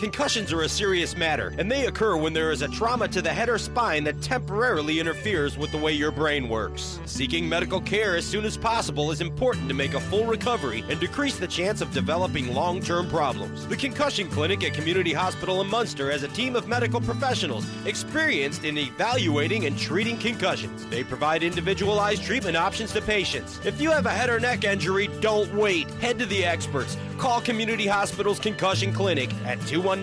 Concussions are a serious matter, and they occur when there is a trauma to the head or spine that temporarily interferes with the way your brain works. Seeking medical care as soon as possible is important to make a full recovery and decrease the chance of developing long-term problems. The Concussion Clinic at Community Hospital in Munster has a team of medical professionals experienced in evaluating and treating concussions. They provide individualized treatment options to patients. If you have a head or neck injury, don't wait. Head to the experts. Call Community Hospital's Concussion Clinic at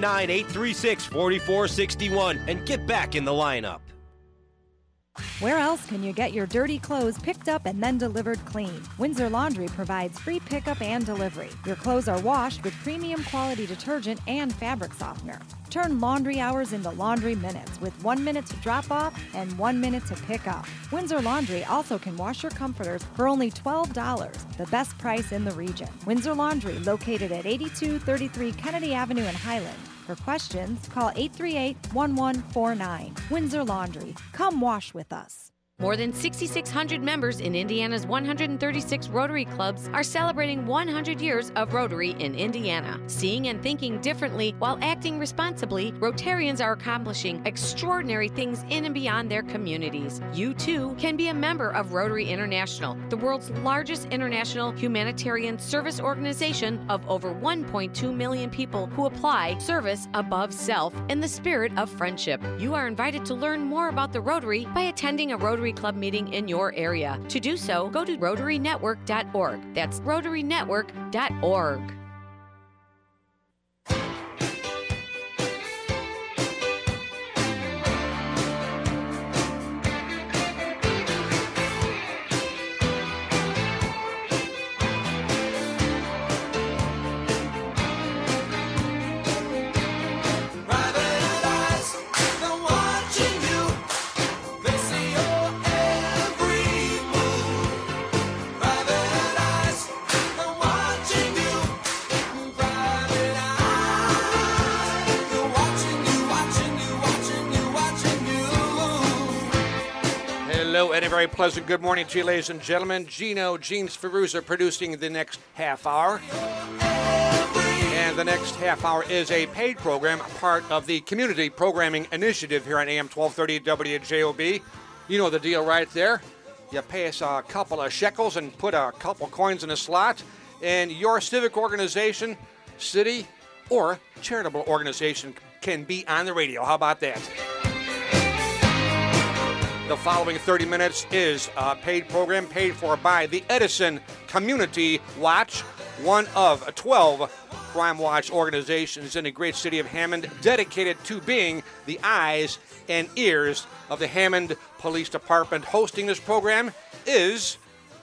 219-836-4461 and get back in the lineup. Where else can you get your dirty clothes picked up and then delivered clean? Windsor Laundry provides free pickup and delivery. Your clothes are washed with premium quality detergent and fabric softener. Turn laundry hours into laundry minutes with 1 minute to drop off and 1 minute to pick up. Windsor Laundry also can wash your comforters for only $12, the best price in the region. Windsor Laundry, located at 8233 Kennedy Avenue in Highland. For questions, call 838-1149. Windsor Laundry. Come wash with us. More than 6,600 members in Indiana's 136 Rotary clubs are celebrating 100 years of Rotary in Indiana. Seeing and thinking differently while acting responsibly, Rotarians are accomplishing extraordinary things in and beyond their communities. You, too, can be a member of Rotary International, the world's largest international humanitarian service organization of over 1.2 million people who apply service above self in the spirit of friendship. You are invited to learn more about the Rotary by attending a Rotary Club meeting in your area. To do so, go to RotaryNetwork.org. That's RotaryNetwork.org. And a very pleasant good morning to you, ladies and gentlemen. Gene Sferruza producing the next half hour. And the next half hour is a paid program, part of the Community Programming Initiative here on AM 1230 WJOB. You know the deal right there. You pay us a couple of shekels and put a couple coins in a slot, and your civic organization, city, or charitable organization can be on the radio. How about that? The following 30 minutes is a paid program paid for by the Edison Community Watch, one of 12 Crime Watch organizations in the great city of Hammond, dedicated to being the eyes and ears of the Hammond Police Department. Hosting this program is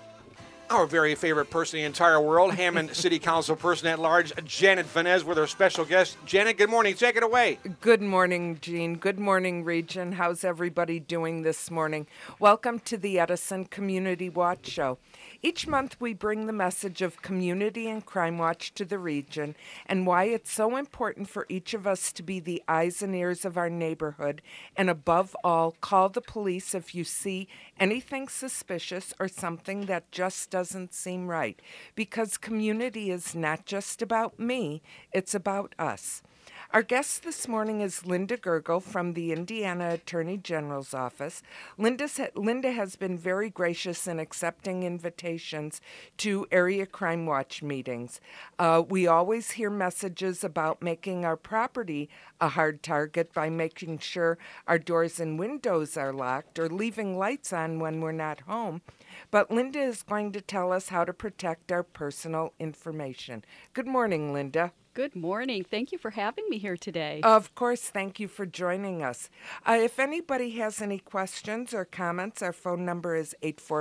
our very favorite person in the entire world, Hammond City Council Person at Large, Janet Vanez, with our special guest. Janet, good morning. Take it away. Good morning, Gene. Good morning, Region. How's everybody doing this morning? Welcome to the Edison Community Watch Show. Each month we bring the message of community and crime watch to the region and why it's so important for each of us to be the eyes and ears of our neighborhood, and above all, call the police if you see anything suspicious or something that just doesn't seem right, because community is not just about me, it's about us. Our guest this morning is Linda Gergel from the Indiana Attorney General's Office. Linda has been very gracious in accepting invitations to Area Crime Watch meetings. We always hear messages about making our property a hard target by making sure our doors and windows are locked or leaving lights on when we're not home. But Linda is going to tell us how to protect our personal information. Good morning, Linda. Good morning. Thank you for having me here today. Of course, thank you for joining us. If anybody has any questions or comments, our phone number is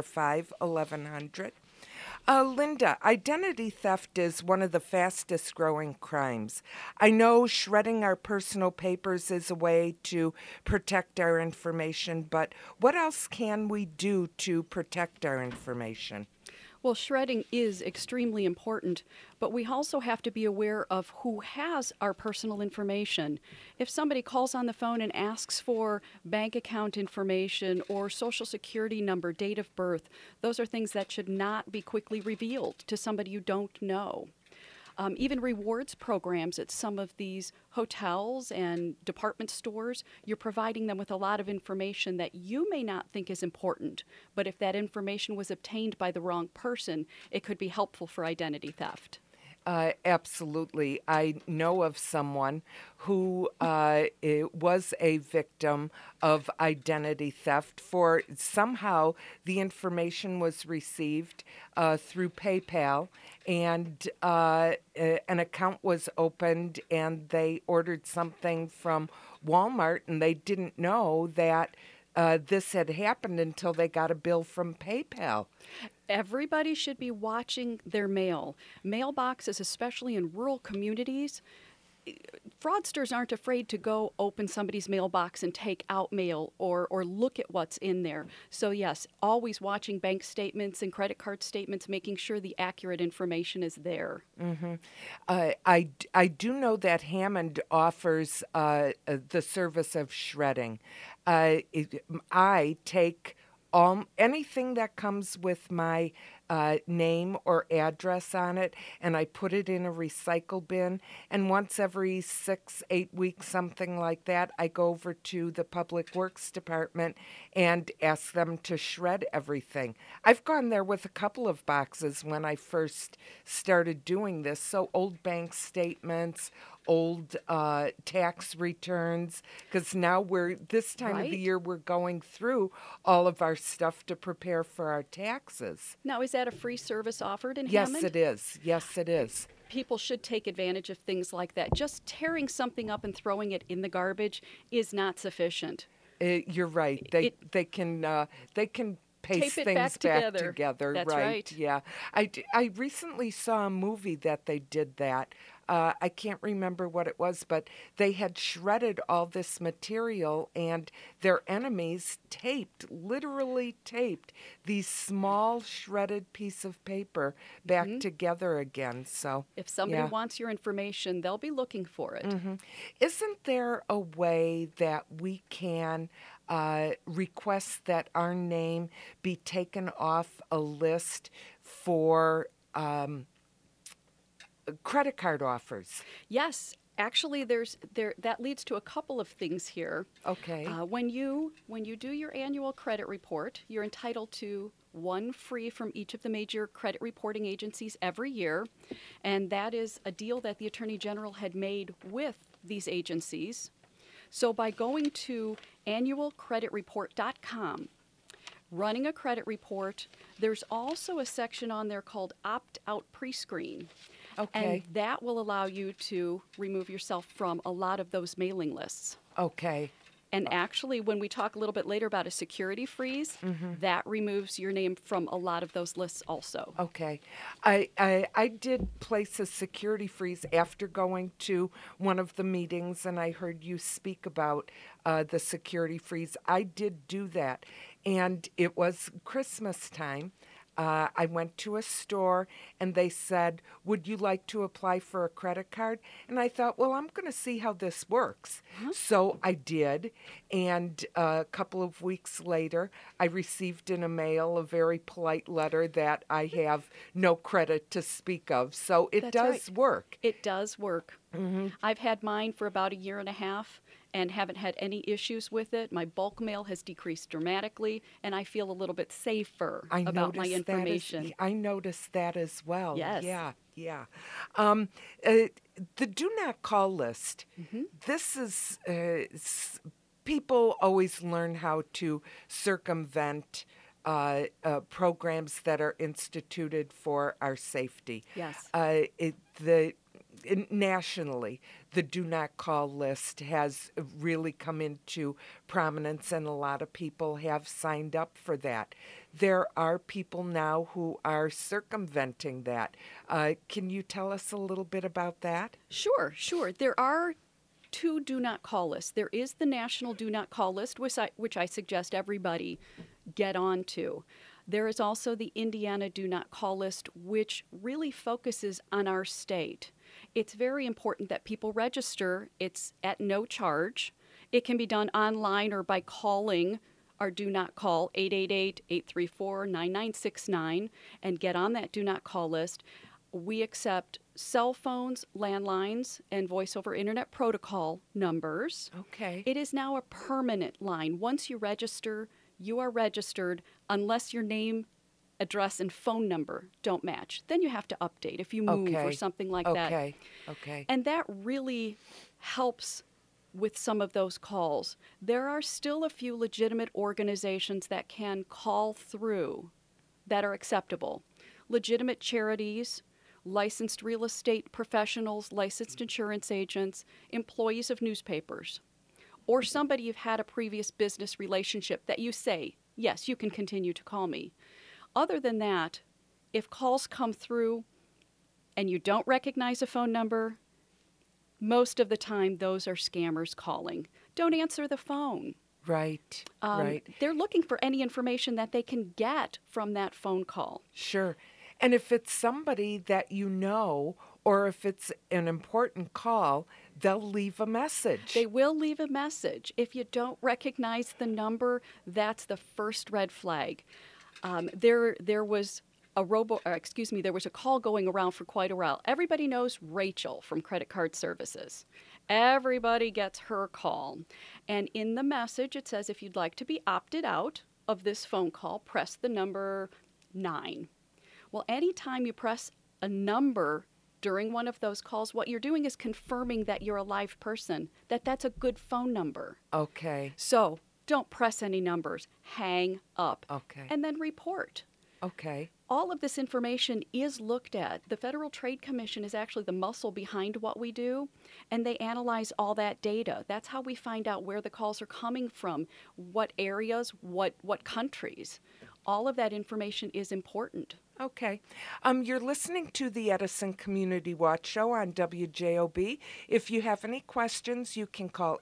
845-1100. Linda, identity theft is one of the fastest growing crimes. I know shredding our personal papers is a way to protect our information, but what else can we do to protect our information? Well, shredding is extremely important, but we also have to be aware of who has our personal information. If somebody calls on the phone and asks for bank account information or social security number, date of birth, those are things that should not be quickly revealed to somebody you don't know. Even rewards programs at some of these hotels and department stores, you're providing them with a lot of information that you may not think is important, but if that information was obtained by the wrong person, it could be helpful for identity theft. Absolutely. I know of someone who was a victim of identity theft. For somehow the information was received through PayPal, and an account was opened, and they ordered something from Walmart, and they didn't know that this had happened until they got a bill from PayPal. Everybody should be watching their mail. Mailboxes, especially in rural communities, fraudsters aren't afraid to go open somebody's mailbox and take out mail or look at what's in there. So yes, always watching bank statements and credit card statements, making sure the accurate information is there. Mm-hmm. I do know that Hammond offers the service of shredding. I take anything that comes with my name or address on it, and I put it in a recycle bin. And once every 6-8 weeks, something like that, I go over to the Public Works Department and ask them to shred everything. I've gone there with a couple of boxes when I first started doing this. So old bank statements, old tax returns, because now this time of the year we're going through all of our stuff to prepare for our taxes. Now, is that a free service offered in Yes, Hammond? it is. Yes, it is. People should take advantage of things like that. Just tearing something up and throwing it in the garbage is not sufficient. You're right. They can paste tape it things back together. That's right. Yeah. I recently saw a movie that they did that. I can't remember what it was, but they had shredded all this material, and their enemies literally taped these small shredded piece of paper back together again. So if somebody wants your information, they'll be looking for it. Mm-hmm. Isn't there a way that we can request that our name be taken off a list for credit card offers? Yes, actually, that leads to a couple of things here. Okay. When you do your annual credit report, you're entitled to one free from each of the major credit reporting agencies every year, and that is a deal that the Attorney General had made with these agencies. So by going to annualcreditreport.com, running a credit report, there's also a section on there called Opt-out Prescreen. Okay. And that will allow you to remove yourself from a lot of those mailing lists. Okay. And actually, when we talk a little bit later about a security freeze, that removes your name from a lot of those lists also. Okay. I did place a security freeze after going to one of the meetings, and I heard you speak about the security freeze. I did do that, and it was Christmas time. I went to a store, and they said, would you like to apply for a credit card? And I thought, well, I'm going to see how this works. So I did, and a couple of weeks later, I received in a mail a very polite letter that I have no credit to speak of. So it does work. It does work. I've had mine for about 1.5 years and haven't had any issues with it. My bulk mail has decreased dramatically, and I feel a little bit safer about my information. I noticed that as well. Yes. Yeah. The do not call list. This is people always learn how to circumvent programs that are instituted for our safety. Yes. Nationally, the do not call list has really come into prominence, and a lot of people have signed up for that. There are people now who are circumventing that. Can you tell us a little bit about that? Sure. There are 2 do not call lists. There is the national do not call list, which I suggest everybody get onto. There is also the Indiana do not call list, which really focuses on our state. It's very important that people register. It's at no charge. It can be done online or by calling our do not call 888-834-9969 and get on that do not call list. we accept cell phones, landlines, and voice over internet protocol numbers. Okay. It is now a permanent line. Once you register, you are registered unless your name, address, and phone number don't match. Then you have to update if you move or something like that. Okay. And that really helps with some of those calls. There are still a few legitimate organizations that can call through that are acceptable. Legitimate charities, licensed real estate professionals, licensed insurance agents, employees of newspapers, or somebody you've had a previous business relationship that you say, yes, you can continue to call me. Other than that, if calls come through and you don't recognize a phone number, most of the time those are scammers calling. Don't answer the phone. Right. They're looking for any information that they can get from that phone call. Sure. And if it's somebody that you know, or if it's an important call, they'll leave a message. They will leave a message. If you don't recognize the number, that's the first red flag. There was a call going around for quite a while. Everybody knows Rachel from Credit Card Services. Everybody gets her call. And in the message, it says, if you'd like to be opted out of this phone call, press the number 9. Well, anytime you press a number during one of those calls, what you're doing is confirming that you're a live person, that that's a good phone number. Okay. So don't press any numbers. Hang up. Okay. And then report. Okay. All of this information is looked at. The Federal Trade Commission is actually the muscle behind what we do, and they analyze all that data. That's how we find out where the calls are coming from, what areas, what countries. All of that information is important. Okay. You're listening to the Edison Community Watch Show on WJOB. If you have any questions, you can call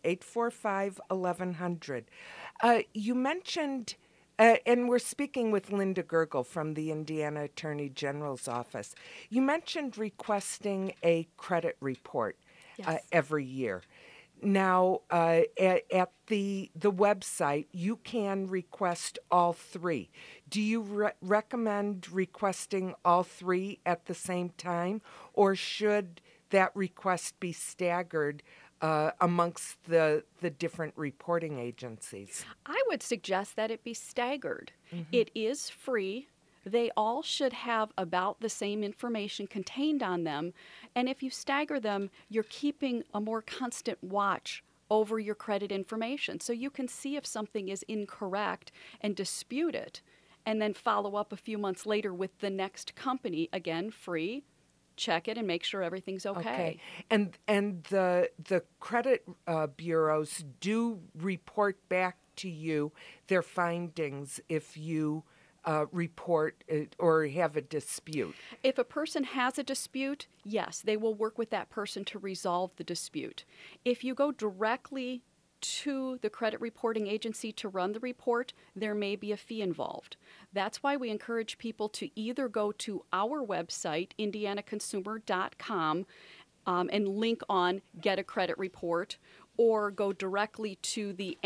845-1100. You mentioned, and we're speaking with Linda Gergel from the Indiana Attorney General's office. You mentioned requesting a credit report every year. Now, at the website, you can request all 3. Do you recommend requesting all 3 at the same time, or should that request be staggered amongst the different reporting agencies? I would suggest that it be staggered. Mm-hmm. It is free. They all should have about the same information contained on them. And if you stagger them, you're keeping a more constant watch over your credit information. So you can see if something is incorrect and dispute it, and then follow up a few months later with the next company, again, free. Check it and make sure everything's okay. And the credit bureaus do report back to you their findings if you report or have a dispute. If a person has a dispute, yes, they will work with that person to resolve the dispute. If you go directly to the credit reporting agency to run the report, there may be a fee involved. That's why we encourage people to either go to our website, indianaconsumer.com, and link on Get a Credit Report, or go directly to the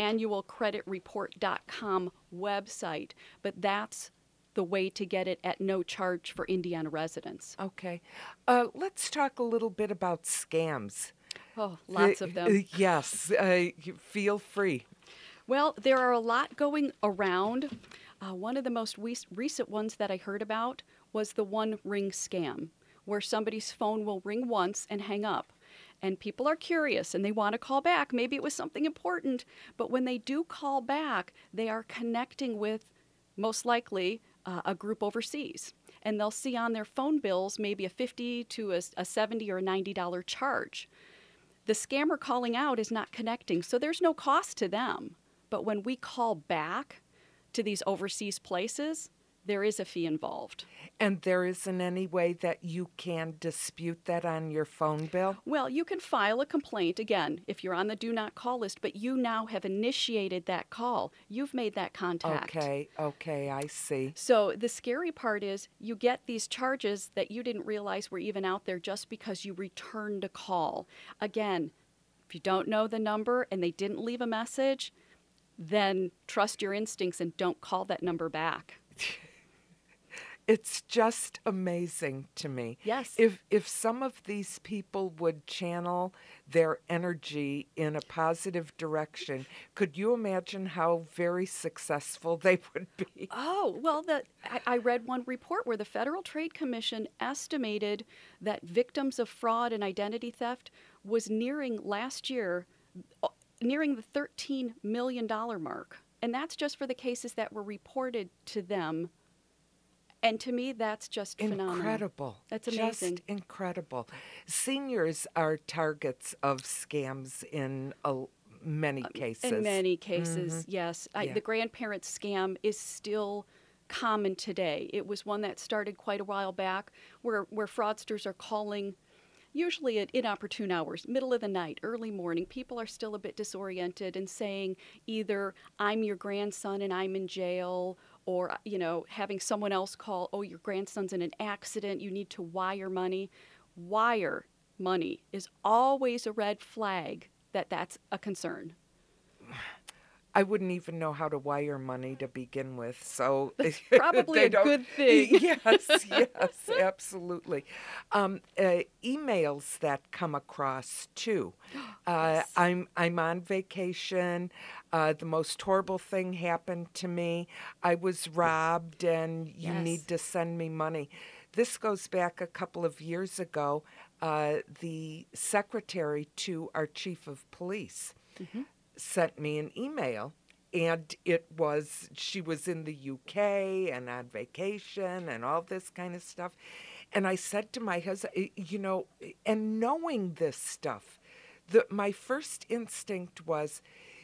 annualcreditreport.com website. But that's the way to get it at no charge for Indiana residents. Okay. Let's talk a little bit about scams. Oh, lots of them. Yes. Feel free. Well, there are a lot going around. One of the most recent ones that I heard about was the One Ring scam, where somebody's phone will ring once and hang up. And people are curious and they want to call back. Maybe it was something important. But when they do call back, they are connecting with, most likely, a group overseas. And they'll see on their phone bills maybe a $50 to a $70 or $90 charge. The scammer calling out is not connecting, so there's no cost to them. But when we call back to these overseas places, there is a fee involved. And there isn't any way that you can dispute that on your phone bill? Well, you can file a complaint, again, if you're on the do not call list, but you now have initiated that call. You've made that contact. Okay, I see. So the scary part is you get these charges that you didn't realize were even out there just because you returned a call. Again, if you don't know the number and they didn't leave a message, then trust your instincts and don't call that number back. It's just amazing to me. Yes. If some of these people would channel their energy in a positive direction, could you imagine how very successful they would be? Oh, well, I read one report where the Federal Trade Commission estimated that victims of fraud and identity theft was nearing last year, nearing the $13 million mark. And that's just for the cases that were reported to them. And to me, that's just phenomenal. Incredible. That's amazing. Just incredible. Seniors are targets of scams in many cases. In many cases, yes. The grandparent scam is still common today. It was one that started quite a while back where fraudsters are calling usually at inopportune hours, middle of the night, early morning. People are still a bit disoriented and saying either, I'm your grandson and I'm in jail, or, having someone else call, oh, your grandson's in an accident, you need to wire money. Wire money is always a red flag that's a concern. I wouldn't even know how to wire money to begin with, so that's probably a good thing. Yes, absolutely. Emails that come across too. Yes. I'm on vacation. The most horrible thing happened to me. I was robbed, and you need to send me money. This goes back a couple of years ago. The secretary to our chief of police sent me an email, and she was in the UK and on vacation and all this kind of stuff. And I said to my husband, and knowing this stuff, my first instinct was,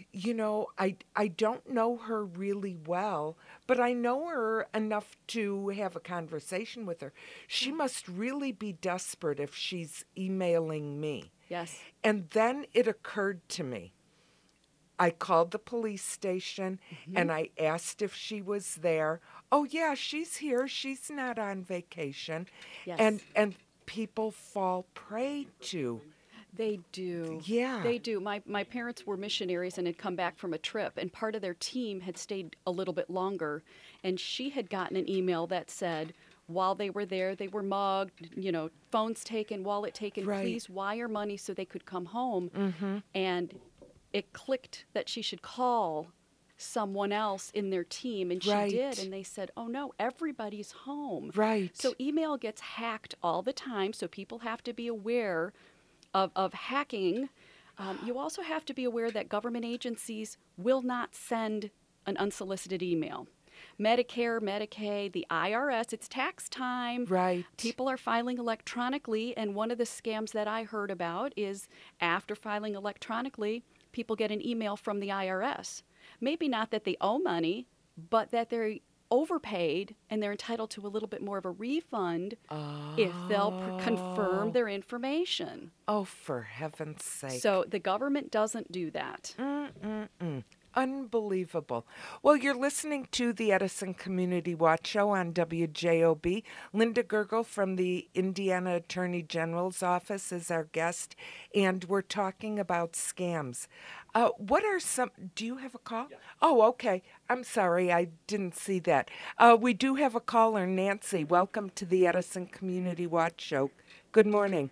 I don't know her really well, but I know her enough to have a conversation with her. She must really be desperate if she's emailing me. Yes. And then it occurred to me. I called the police station and I asked if she was there. Oh, yeah, she's here. She's not on vacation. Yes. And people fall prey to. They do. Yeah. They do. My parents were missionaries and had come back from a trip, and part of their team had stayed a little bit longer, and she had gotten an email that said, while they were there, they were mugged, phones taken, wallet taken, please wire money so they could come home. And it clicked that she should call someone else in their team, and she did, and they said, oh no, everybody's home. Right. So email gets hacked all the time, so people have to be aware of hacking. You also have to be aware that government agencies will not send an unsolicited email. Medicare, Medicaid, the IRS, it's tax time. Right. People are filing electronically, and one of the scams that I heard about is after filing electronically, people get an email from the IRS. Maybe not that they owe money, but that they're overpaid and they're entitled to a little bit more of a refund if they'll confirm their information. Oh, for heaven's sake. So the government doesn't do that. Unbelievable. Well, you're listening to the Edison Community Watch Show on WJOB. Linda Gergel from the Indiana Attorney General's office is our guest, and we're talking about scams. What are some... Do you have a call? Yeah. Oh, okay. I'm sorry. I didn't see that. We do have a caller, Nancy. Welcome to the Edison Community Watch Show. Good morning.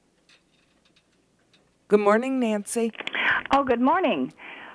Good morning, Nancy. Oh, good morning.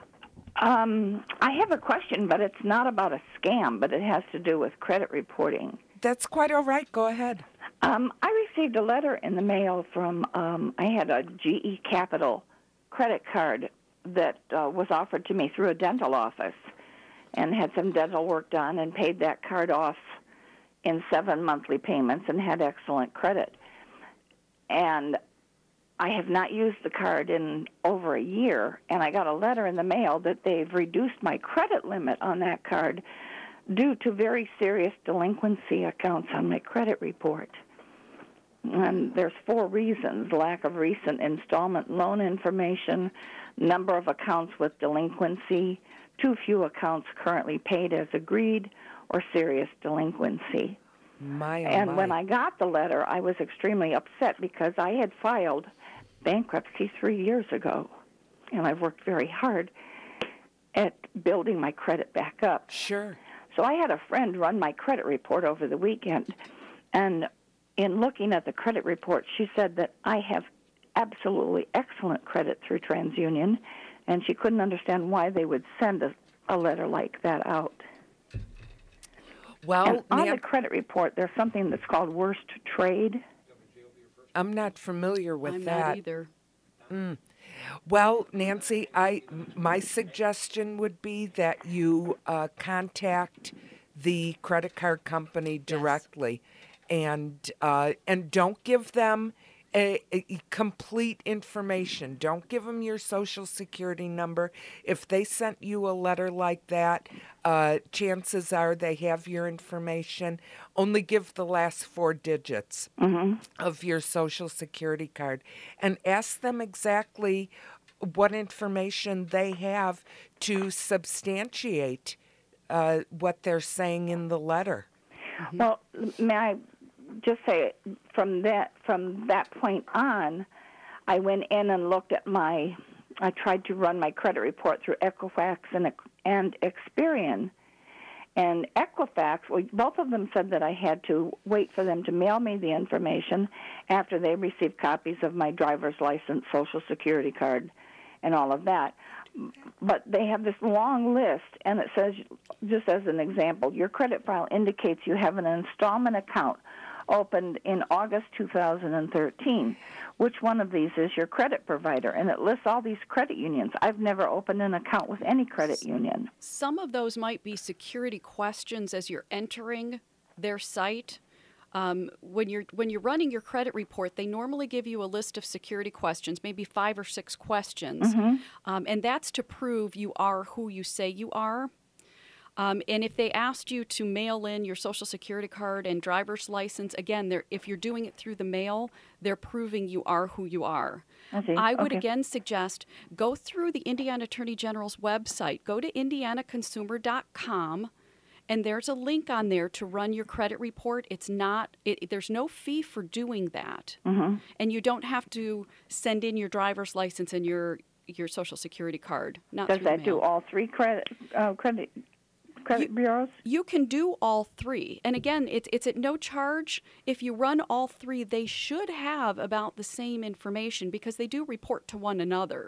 I have a question, but it's not about a scam, but it has to do with credit reporting. That's quite all right. Go ahead. I received a letter in the mail from, I had a GE Capital credit card that was offered to me through a dental office, and had some dental work done and paid that card off in 7 monthly payments and had excellent credit. And I have not used the card in over a year, and I got a letter in the mail that they've reduced my credit limit on that card due to very serious delinquency accounts on my credit report. And there's 4 reasons: lack of recent installment loan information, number of accounts with delinquency, too few accounts currently paid as agreed, or serious delinquency. When I got the letter, I was extremely upset because I had filed bankruptcy 3 years ago, and I've worked very hard at building my credit back up. Sure. So I had a friend run my credit report over the weekend, and in looking at the credit report, she said that I have absolutely excellent credit through TransUnion, and she couldn't understand why they would send a letter like that out. Well, and on the credit report, there's something that's called worst trade. I'm not familiar with I'm that. not either. Well, Nancy, my suggestion would be that you contact the credit card company directly, and don't give them a complete information. Don't give them your Social Security number. If they sent you a letter like that, chances are they have your information. Only give the last 4 digits of your Social Security card and ask them exactly what information they have to substantiate what they're saying in the letter. Well, may I just say, from that point on, I went in and looked at I tried to run my credit report through Equifax and Experian. And Equifax, both of them said that I had to wait for them to mail me the information after they received copies of my driver's license, Social Security card, and all of that. But they have this long list, and it says, just as an example, your credit file indicates you have an installment account opened in August 2013. Which one of these is your credit provider? And it lists all these credit unions. I've never opened an account with any credit union. Some of those might be security questions as you're entering their site. When you're running your credit report, they normally give you a list of security questions, maybe 5 or 6 questions, and that's to prove you are who you say you are. And if they asked you to mail in your Social Security card and driver's license, again, if you're doing it through the mail, they're proving you are who you are. I would again suggest go through the Indiana Attorney General's website. Go to indianaconsumer.com, and there's a link on there to run your credit report. There's no fee for doing that, and you don't have to send in your driver's license and your Social Security card. Does that do all 3 credit bureaus? You can do all 3. And again, it's at no charge. If you run all 3, they should have about the same information because they do report to one another.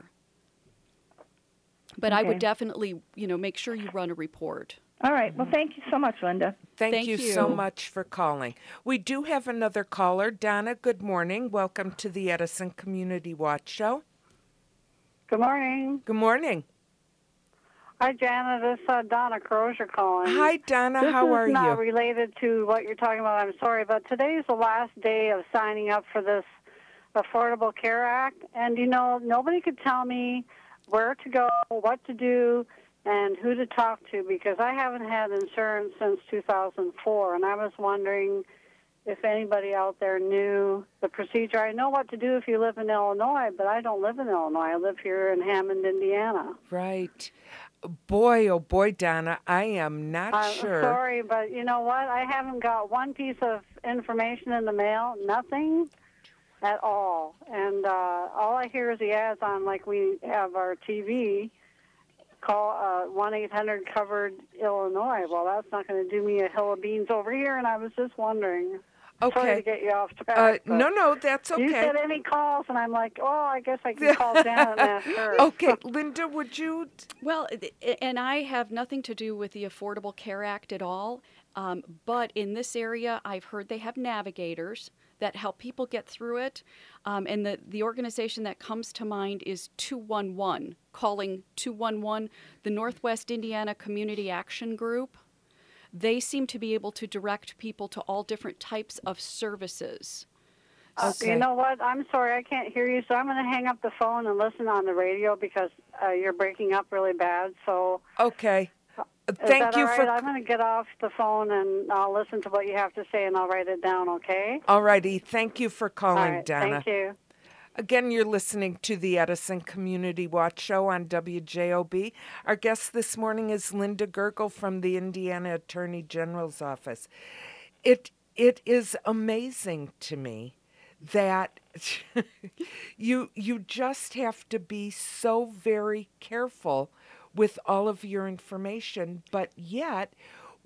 But I would definitely, make sure you run a report. All right. Well, thank you so much, Linda. Thank you so much for calling. We do have another caller. Donna, good morning. Welcome to the Edison Community Watch Show. Good morning. Good morning. Hi, Jana. This is Donna Crozier calling. Hi, Donna. How are you? This is not related to what you're talking about. I'm sorry, but today's the last day of signing up for this Affordable Care Act. And, nobody could tell me where to go, what to do, and who to talk to because I haven't had insurance since 2004. And I was wondering if anybody out there knew the procedure. I know what to do if you live in Illinois, but I don't live in Illinois. I live here in Hammond, Indiana. Right. Boy, oh boy, Donna, I am not sure. I'm sorry, but you know what? I haven't got one piece of information in the mail, nothing at all. And all I hear is the ads on, like we have our TV, call 1-800-COVERED-ILLINOIS. Well, that's not going to do me a hill of beans over here, and I was just wondering. Okay. Sorry to get you off track. No, that's okay. You said any calls, and I'm like, I guess I can call Janet and ask her. Okay, Linda, would you? Well, and I have nothing to do with the Affordable Care Act at all, but in this area, I've heard they have navigators that help people get through it, and the organization that comes to mind is 211, calling 211, the Northwest Indiana Community Action Group. They seem to be able to direct people to all different types of services. Okay. You know what? I'm sorry, I can't hear you, so I'm going to hang up the phone and listen on the radio because you're breaking up really bad. So okay. Thank you for. I'm going to get off the phone and I'll listen to what you have to say and I'll write it down. Okay. All righty. Thank you for calling, all right, Donna. Thank you. Again, you're listening to the Edison Community Watch Show on WJOB. Our guest this morning is Linda Gergel from the Indiana Attorney General's office. It is amazing to me that you just have to be so very careful with all of your information, but yet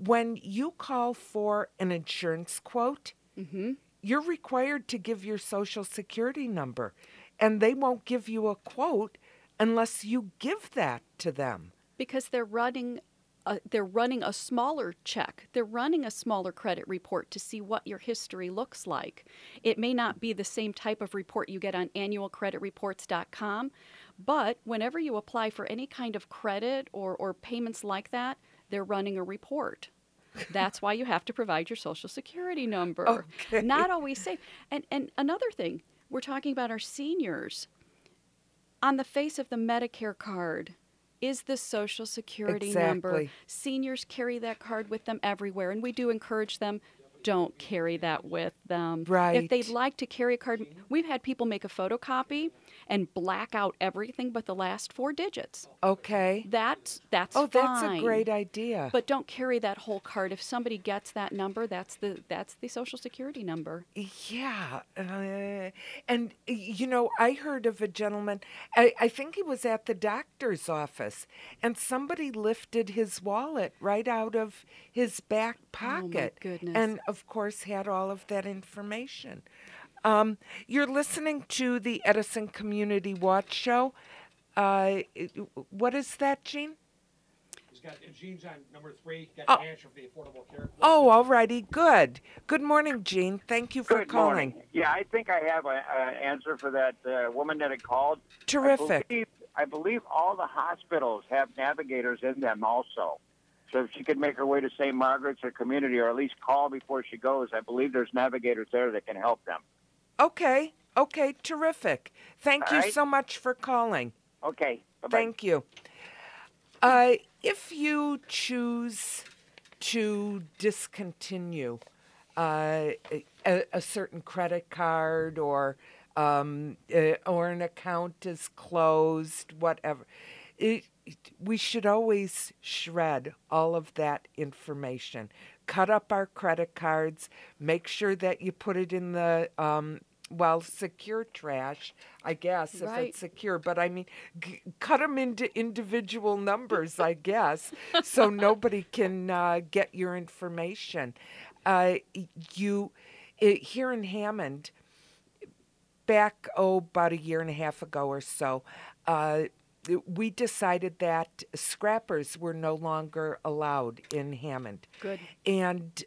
when you call for an insurance quote, you're required to give your Social Security number, and they won't give you a quote unless you give that to them. Because they're running a smaller check. They're running a smaller credit report to see what your history looks like. It may not be the same type of report you get on annualcreditreports.com, but whenever you apply for any kind of credit or payments like that, they're running a report. That's why you have to provide your Social Security number. Okay. Not always safe. And another thing, we're talking about our seniors. On the face of the Medicare card is the Social Security number. Seniors carry that card with them everywhere, and we do encourage them, don't carry that with them. Right. If they'd like to carry a card, we've had people make a photocopy and black out everything but the last 4 digits. Okay. That's Oh, fine. that's a great idea. But don't carry that whole card. If somebody gets that number, that's the Social Security number. Yeah. And, I heard of a gentleman, I think he was at the doctor's office, and somebody lifted his wallet right out of his back pocket. Oh, my goodness. And, of course, had all of that information. You're listening to the Edison Community Watch Show. What is that, Gene? Gene's on number 3. Got an answer for the Affordable Care. Oh, all righty. Good. Good morning, Gene. Thank you for Good calling. morning. Yeah, I think I have an answer for that woman that had called. Terrific. I believe all the hospitals have navigators in them also. So if she could make her way to St. Margaret's or Community, or at least call before she goes, I believe there's navigators there that can help them. Okay, terrific. Thank you so much for calling. Okay, bye-bye. Thank you. If you choose to discontinue a certain credit card or an account is closed, whatever, we should always shred all of that information. Cut up our credit cards. Make sure that you put it in the secure trash, I guess, if it's secure. But I mean, cut them into individual numbers, I guess, so nobody can get your information. Here in Hammond, back about a year and a half ago or so, we decided that scrappers were no longer allowed in Hammond. Good. And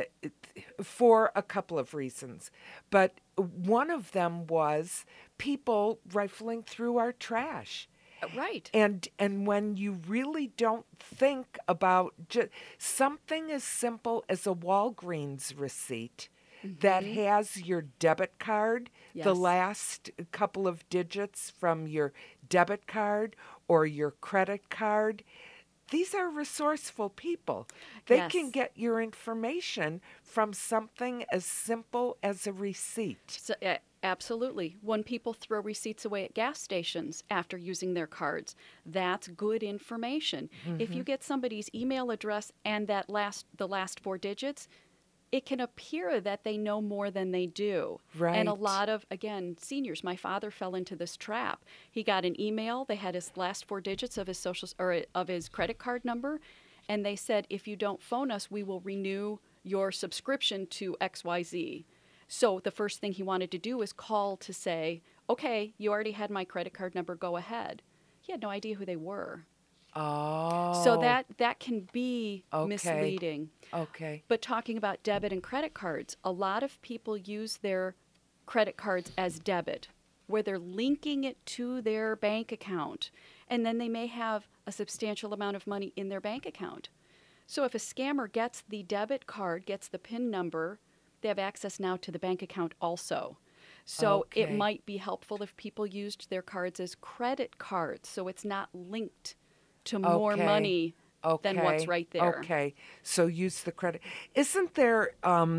for a couple of reasons. But one of them was people rifling through our trash. Right. And when you really don't think about something as simple as a Walgreens receipt that has your debit card, the last couple of digits from your debit card or your credit card, these are resourceful people. They can get your information from something as simple as a receipt. So, absolutely. When people throw receipts away at gas stations after using their cards, that's good information. If you get somebody's email address and the last 4 digits, it can appear that they know more than they do. Right. And a lot of, again, seniors, my father fell into this trap. He got an email, they had his last 4 digits of his of his credit card number, and they said, if you don't phone us, we will renew your subscription to XYZ. So the first thing he wanted to do was call to say, okay, you already had my credit card number, go ahead. He had no idea who they were. Oh. So that can be misleading. Okay. But talking about debit and credit cards, a lot of people use their credit cards as debit, where they're linking it to their bank account, and then they may have a substantial amount of money in their bank account. So if a scammer gets the debit card, gets the PIN number, they have access now to the bank account also. So it might be helpful if people used their cards as credit cards, so it's not linked to more money than what's right there. Okay, so use the credit. Isn't there,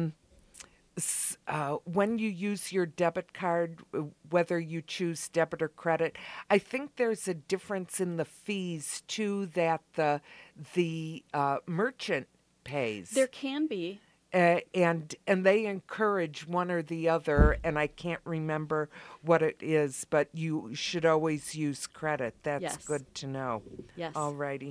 when you use your debit card, whether you choose debit or credit, I think there's a difference in the fees, too, that the merchant pays. There can be. and they encourage one or the other, and I can't remember what it is, but you should always use credit. That's Yes. good to know. Yes. All righty.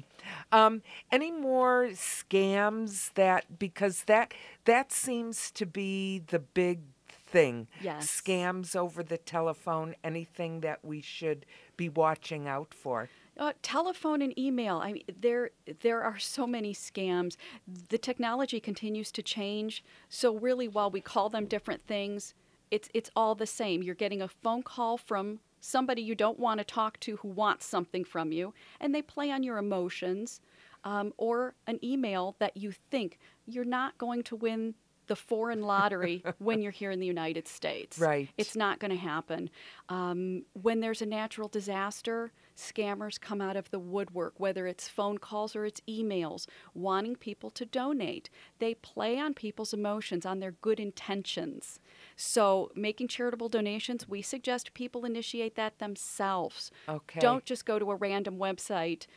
Any more scams because that seems to be the big thing. Yes. Scams over the telephone, anything that we should be watching out for. Telephone and email. I mean, there are so many scams. The technology continues to change. So really, while we call them different things, it's all the same. You're getting a phone call from somebody you don't want to talk to who wants something from you, and they play on your emotions, or an email that you think you're not going to win the foreign lottery when you're here in the United States. Right. It's not going to happen. When there's a natural disaster, scammers come out of the woodwork, whether it's phone calls or it's emails, wanting people to donate. They play on people's emotions, on their good intentions. So making charitable donations, we suggest people initiate that themselves. Okay. Don't just go to a random website.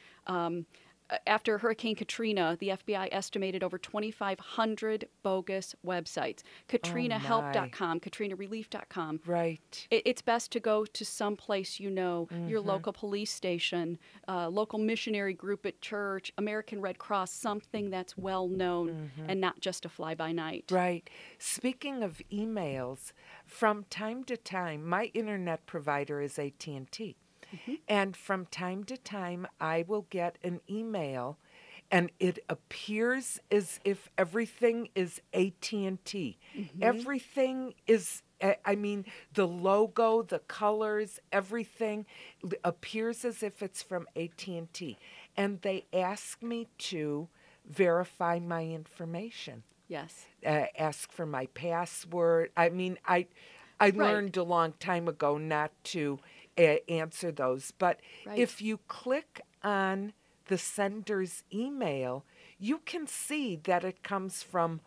After Hurricane Katrina, the FBI estimated over 2,500 bogus websites. KatrinaHelp.com, KatrinaRelief.com. Right. It's best to go to some place you know, your local police station, local missionary group at church, American Red Cross, something that's well known and not just a fly-by-night. Right. Speaking of emails, from time to time, my internet provider is AT&T. And from time to time, I will get an email, and it appears as if everything is AT&T. Everything is, I mean, the logo, the colors, everything appears as if it's from AT&T. And they ask me to verify my information. Yes. Ask for my password. I mean, I learned a long time ago not to answer those. But if you click on the sender's email, you can see that it comes from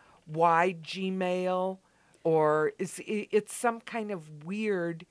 Gmail, or it's some kind of weird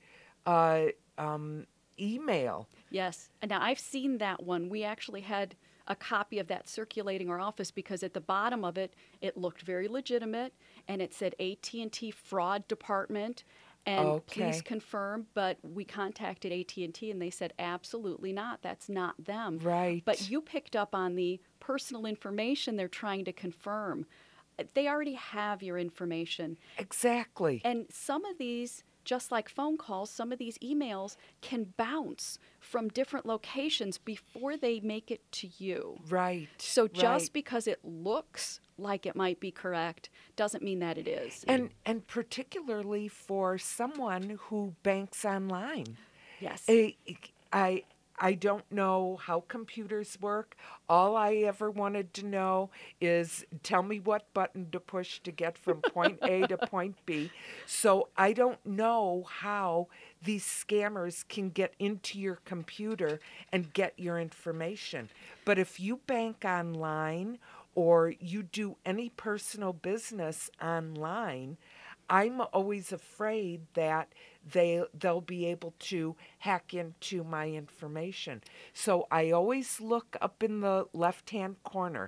email. Yes. And now I've seen that one. We actually had a copy of that circulating our office because at the bottom of it, it looked very legitimate, and it said AT&T Fraud Department. And please confirm, but we contacted AT&T and they said absolutely not. That's not them. Right. But you picked up on the personal information they're trying to confirm. They already have your information. Exactly. And some of these, just like phone calls, some of these emails can bounce from different locations before they make it to you. Right. So just because it looks like it might be correct doesn't mean that it is. And particularly for someone who banks online. Yes. I don't know how computers work. All I ever wanted to know is tell me what button to push to get from point A to point B. So I don't know how these scammers can get into your computer and get your information. But if you bank online or you do any personal business online, I'm always afraid that they'll be able to hack into my information. So I always look up in the left-hand corner,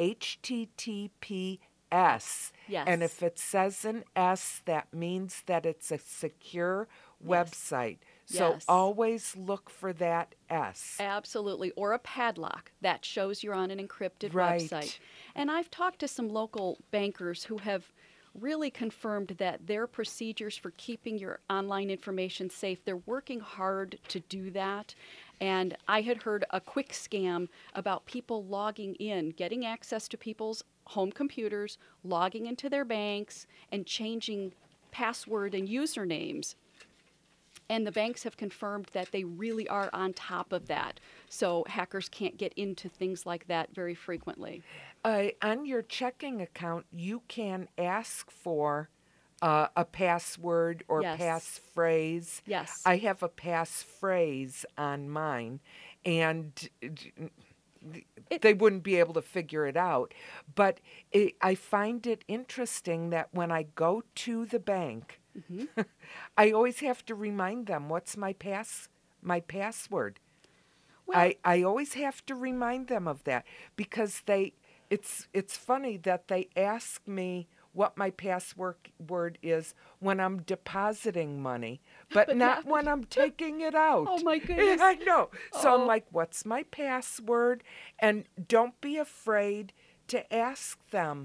HTTPS. Yes. And if it says an S, that means that it's a secure website. So always look for that S. Absolutely. Or a padlock that shows you're on an encrypted website. And I've talked to some local bankers who have really confirmed that their procedures for keeping your online information safe, they're working hard to do that. And I had heard a quick scam about people logging in, getting access to people's home computers, logging into their banks, and changing password and usernames. And the banks have confirmed that they really are on top of that. So hackers can't get into things like that very frequently. On your checking account, you can ask for a password or passphrase. Yes. I have a passphrase on mine, and they wouldn't be able to figure it out. But I find it interesting that when I go to the bank, I always have to remind them what's my password. Well, I always have to remind them of that because it's funny that they ask me what my password is when I'm depositing money, but not when I'm taking it out. Oh, my goodness. I know. So I'm like, what's my password? And don't be afraid to ask them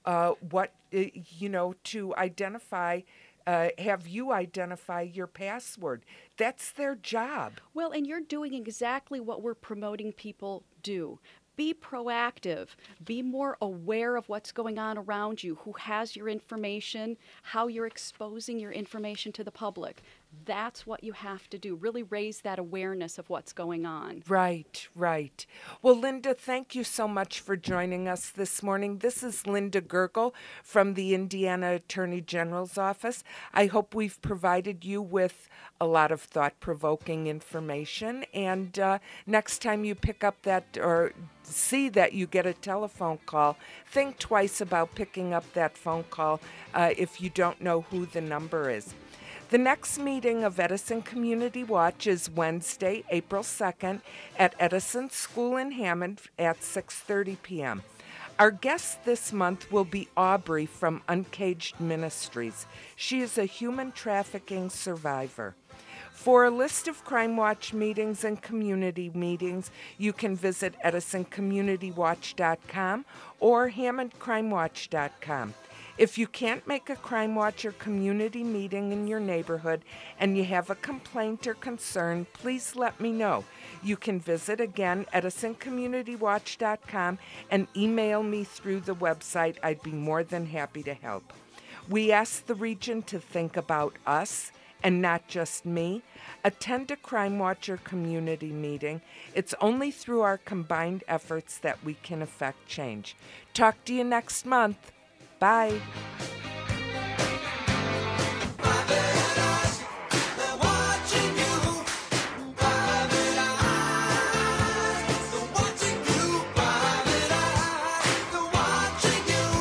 to identify, have you identify your password. That's their job. Well, and you're doing exactly what we're promoting people do. Be proactive. Be more aware of what's going on around you, who has your information, how you're exposing your information to the public. That's what you have to do. Really raise that awareness of what's going on. Right, right. Well, Linda, thank you so much for joining us this morning. This is Linda Gergel from the Indiana Attorney General's office. I hope we've provided you with a lot of thought-provoking information. And next time you pick up that or see that you get a telephone call, think twice about picking up that phone call if you don't know who the number is. The next meeting of Edison Community Watch is Wednesday, April 2nd at Edison School in Hammond at 6:30 p.m. Our guest this month will be Aubrey from Uncaged Ministries. She is a human trafficking survivor. For a list of Crime Watch meetings and community meetings, you can visit EdisonCommunityWatch.com or HammondCrimeWatch.com. If you can't make a Crime Watch or community meeting in your neighborhood and you have a complaint or concern, please let me know. You can visit again EdisonCommunityWatch.com and email me through the website. I'd be more than happy to help. We ask the region to think about us and not just me. Attend a Crime Watch or community meeting. It's only through our combined efforts that we can effect change. Talk to you next month. Bye.